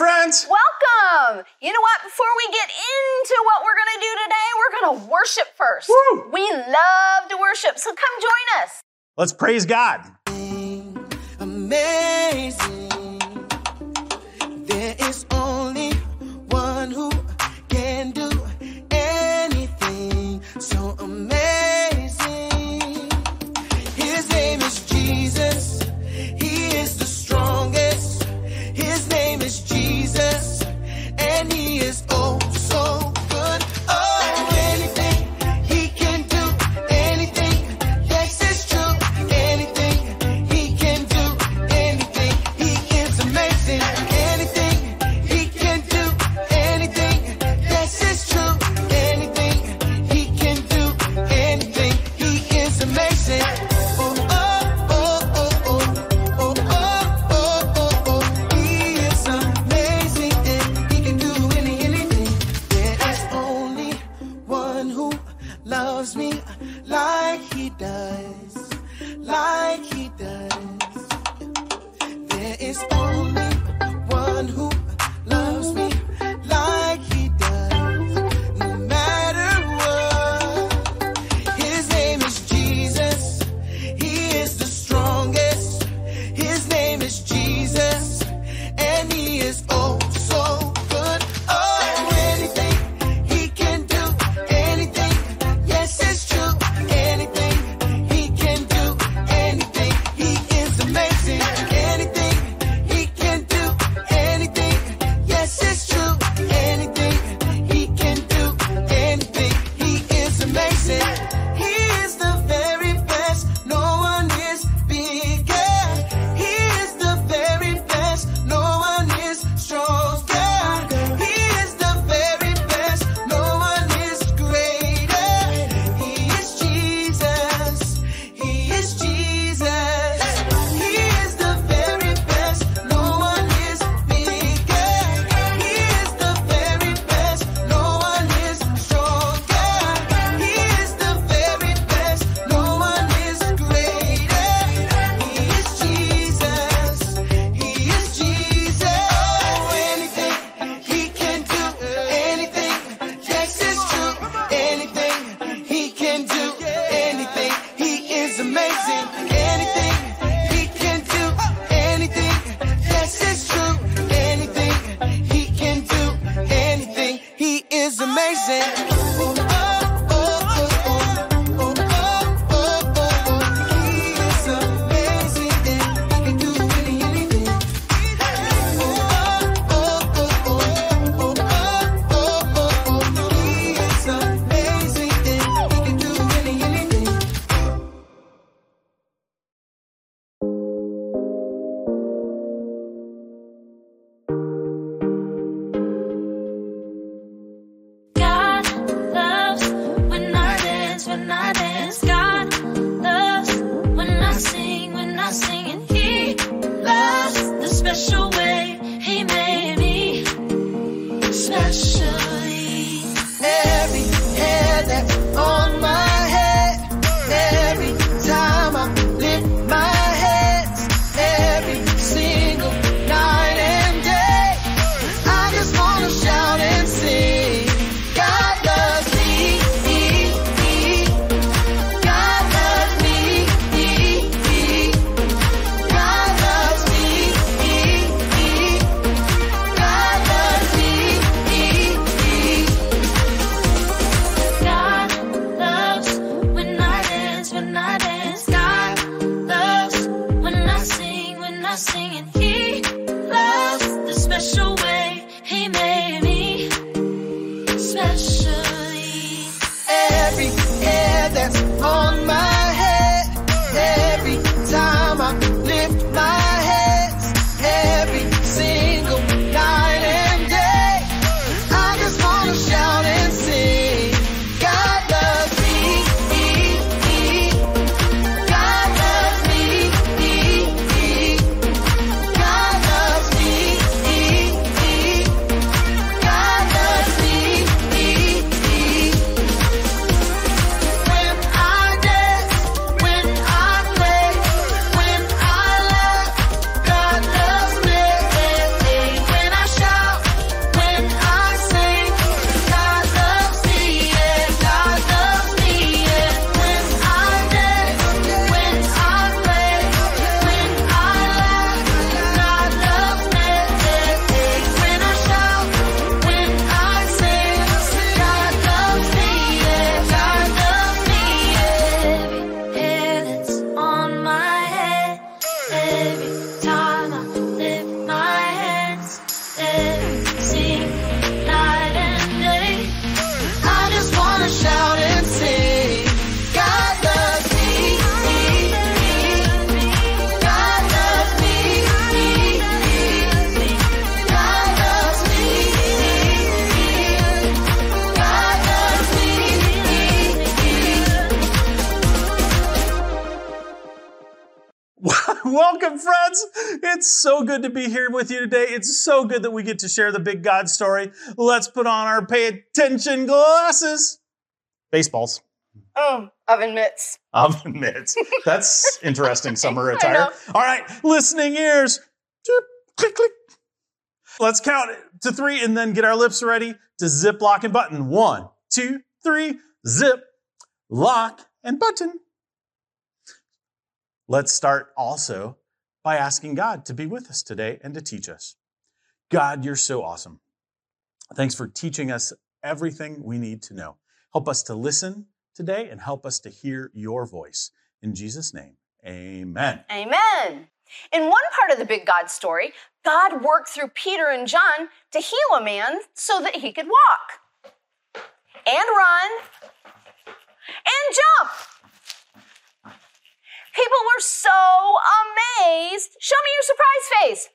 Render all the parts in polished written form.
friends. Welcome. You know what? Before we get into what we're going to do today, we're going to worship first. Woo. We love to worship, so come join us. Let's praise God. Amazing. There is only one who can do anything so amazing. His name is Jesus. He is the strongest. His name is Jesus. And he is oh so good. Oh, anything he can do. Anything. Yes, it's true. Anything he can do. Anything. He is amazing. Anything he Welcome, friends. It's so good to be here with you today. It's so good that we get to share the big God story. Let's put on our pay attention glasses. Baseballs. Oven mitts. Oven mitts. That's interesting summer attire. All right, listening ears. Click, click. Let's count to 3 and then get our lips ready to zip, lock, and button. 1, 2, 3. Zip, lock, and button. Let's start also by asking God to be with us today and to teach us. God, you're so awesome. Thanks for teaching us everything we need to know. Help us to listen today and help us to hear your voice. In Jesus' name, amen. Amen. In one part of the big God story, God worked through Peter and John to heal a man so that he could walk and run and jump. People were so amazed. Show me your surprise face.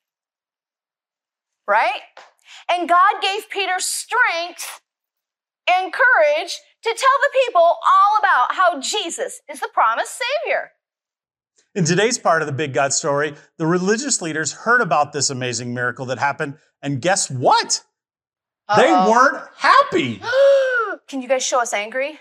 Right? And God gave Peter strength and courage to tell the people all about how Jesus is the promised Savior. In today's part of the big God story, the religious leaders heard about this amazing miracle that happened, and guess what? They weren't happy. Can you guys show us angry?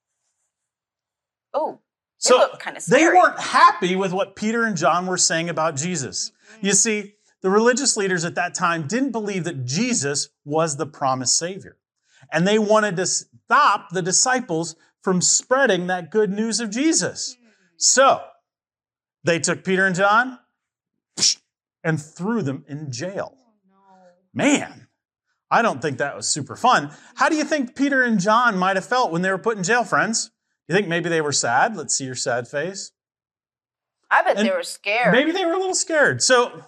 Oh, they So look kind of scary. they weren't happy with what Peter and John were saying about Jesus. You see, the religious leaders at that time didn't believe that Jesus was the promised Savior. And they wanted to stop the disciples from spreading that good news of Jesus. So they took Peter and John and threw them in jail. Man, I don't think that was super fun. How do you think Peter and John might have felt when they were put in jail, friends? You think maybe they were sad? Let's see your sad face. I bet they were scared. Maybe they were a little scared. So,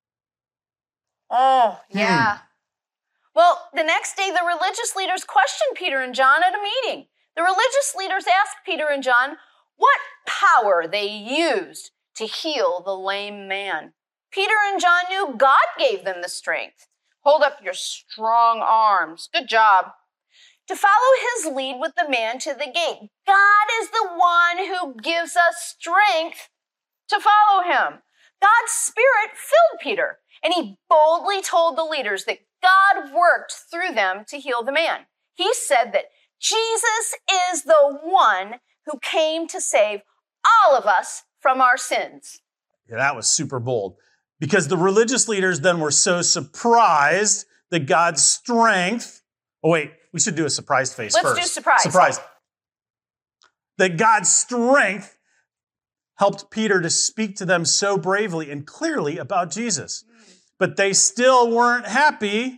Oh, yeah. Well, the next day, the religious leaders questioned Peter and John at a meeting. The religious leaders asked Peter and John what power they used to heal the lame man. Peter and John knew God gave them the strength. Hold up your strong arms. Good job. To follow his lead with the man to the gate. God is the one who gives us strength to follow him. God's Spirit filled Peter, and he boldly told the leaders that God worked through them to heal the man. He said that Jesus is the one who came to save all of us from our sins. yeah, that was super bold. Because the religious leaders then were so surprised that God's strength... Oh, wait, we should do a surprise face Let's first. do surprise. Surprise. That God's strength helped Peter to speak to them so bravely and clearly about Jesus. But they still weren't happy.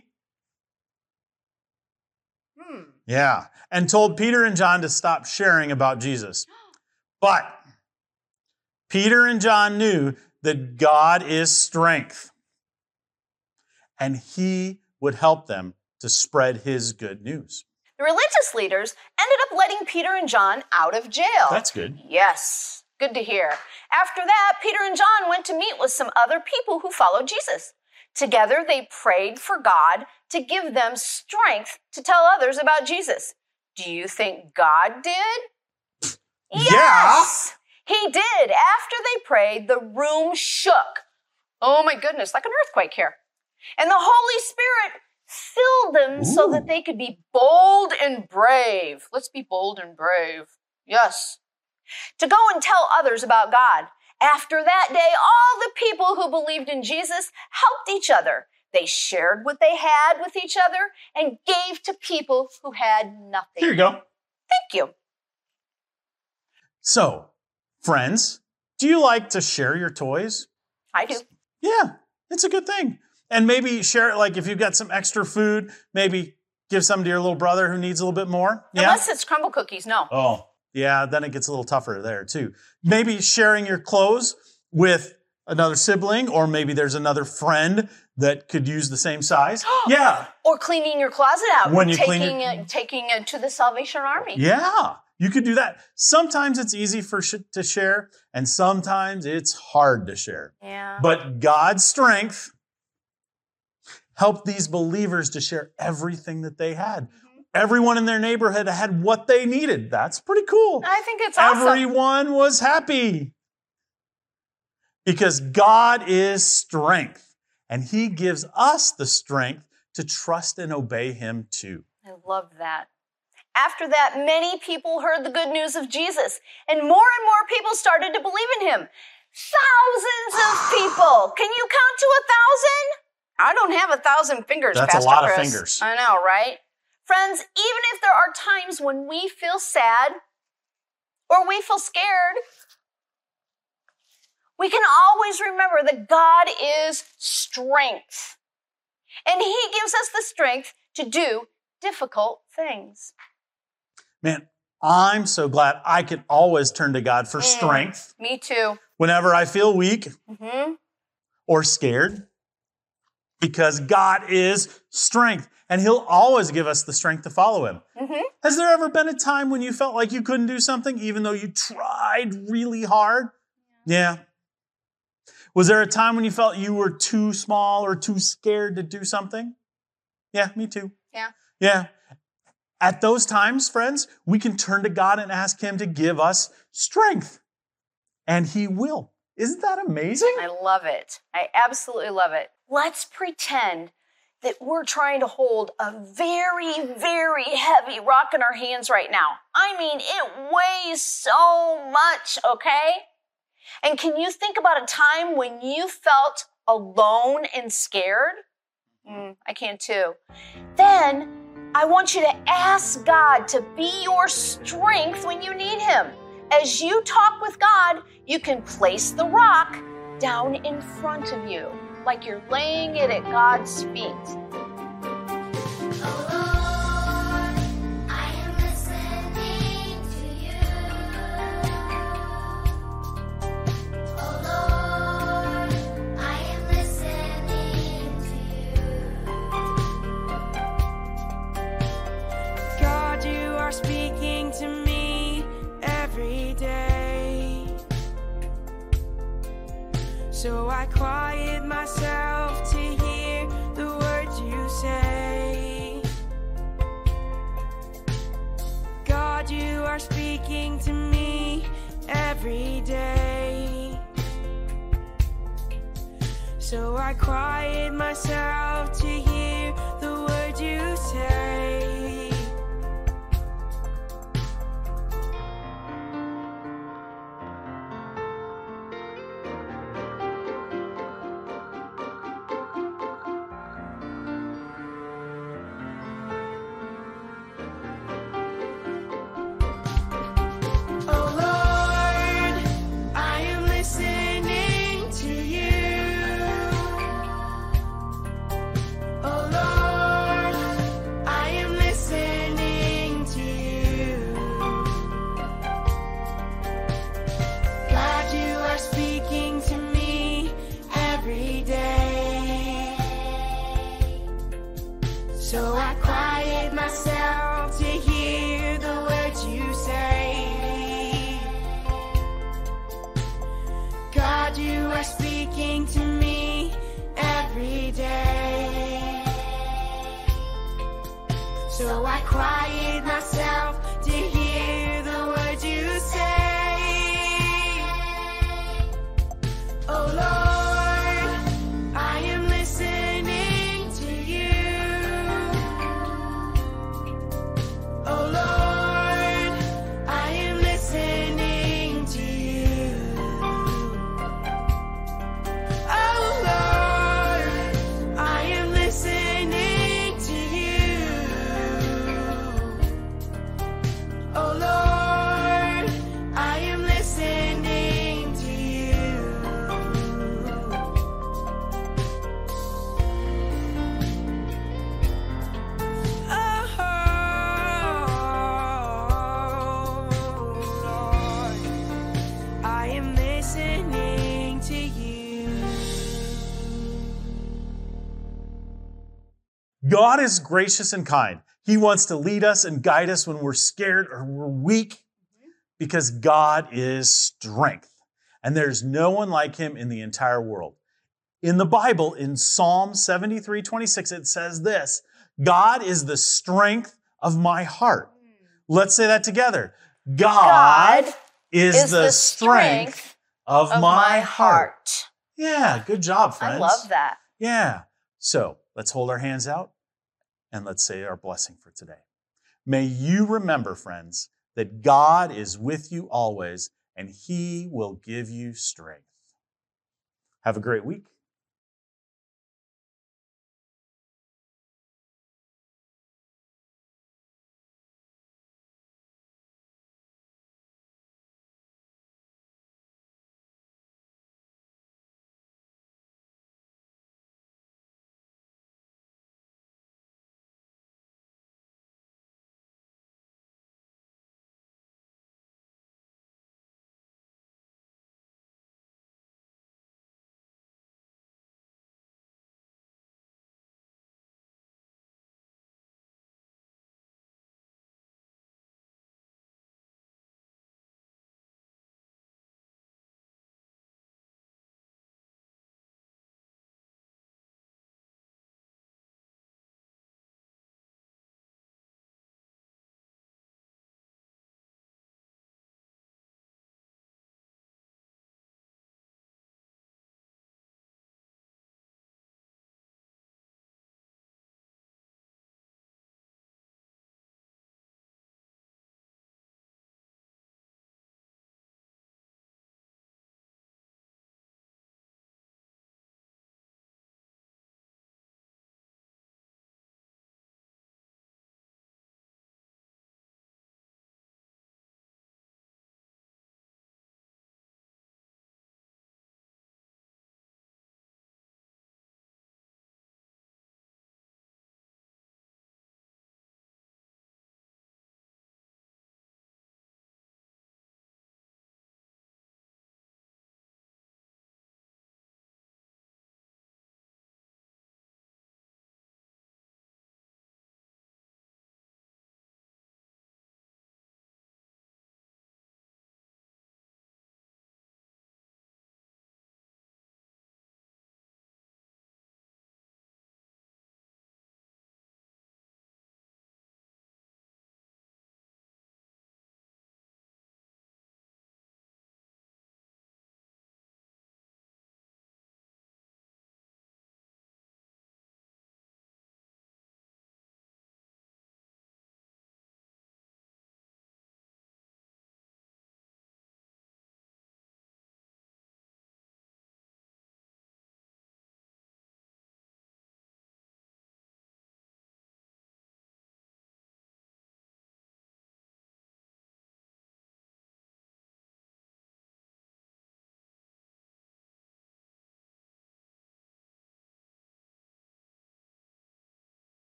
Yeah, and told Peter and John to stop sharing about Jesus. But Peter and John knew that God is strength, and he would help them to spread his good news. The religious leaders ended up letting Peter and John out of jail. That's good. Yes, good to hear. After that, Peter and John went to meet with some other people who followed Jesus. Together, they prayed for God to give them strength to tell others about Jesus. Do you think God did? Yes! He did. After they prayed, the room shook. Oh my goodness, like an earthquake here. And the Holy Spirit filled them so that they could be bold and brave. Let's be bold and brave. Yes. To go and tell others about God. After that day, all the people who believed in Jesus helped each other. They shared what they had with each other and gave to people who had nothing. Here you go. Thank you. So, friends, do you like to share your toys? I do. Yeah, it's a good thing. And maybe share it, like if you've got some extra food, maybe give some to your little brother who needs a little bit more. Yeah? Unless it's crumble cookies, no. Oh, yeah, then it gets a little tougher there too. Maybe sharing your clothes with another sibling, or maybe there's another friend that could use the same size. Yeah. Or cleaning your closet out. When you taking clean it, taking it to the Salvation Army. Yeah, you could do that. Sometimes it's easy to share, and sometimes it's hard to share. Yeah. But God's strength helped these believers to share everything that they had. Everyone in their neighborhood had what they needed. That's pretty cool. I think it's awesome. Everyone was happy. Because God is strength, and he gives us the strength to trust and obey him too. I love that. After that, many people heard the good news of Jesus, and more people started to believe in him. Thousands of people. Can you count to 1,000? I don't have 1,000 fingers, That's Pastor a lot of Chris. fingers. I know, right? Friends, even if there are times when we feel sad or we feel scared, we can always remember that God is strength. And he gives us the strength to do difficult things. Man, I'm so glad I can always turn to God for strength Me too. whenever I feel weak or scared, because God is strength, and he'll always give us the strength to follow him. Has there ever been a time when you felt like you couldn't do something even though you tried really hard? Yeah. Was there a time when you felt you were too small or too scared to do something? Yeah, me too. Yeah. At those times, friends, we can turn to God and ask him to give us strength. And he will. Isn't that amazing? I love it. I absolutely love it. Let's pretend that we're trying to hold a very, very heavy rock in our hands right now. I mean, it weighs so much, okay? And can you think about a time when you felt alone and scared? I can too. Then I want you to ask God to be your strength when you need him. As you talk with God, you can place the rock down in front of you, like you're laying it at God's feet. Speaking to me every day, so I quiet myself to hear the words you say. God, you are speaking to me every day, so I quiet myself to hear the words you say. So I quiet myself to hear the words you say. Oh Lord, I am listening to you. Oh Lord, I am listening to you. Oh Lord, I am listening to you. Oh Lord, I am listening to you. Oh Lord, I am listening to you. God is gracious and kind. He wants to lead us and guide us when we're scared or we're weak, because God is strength. And there's no one like him in the entire world. In the Bible, in Psalm 73:26, it says this: God is the strength of my heart. Let's say that together. God is the strength of my heart. Yeah, good job, friends. I love that. Yeah. So let's hold our hands out and let's say our blessing for today. May you remember, friends, that God is with you always and he will give you strength. Have a great week.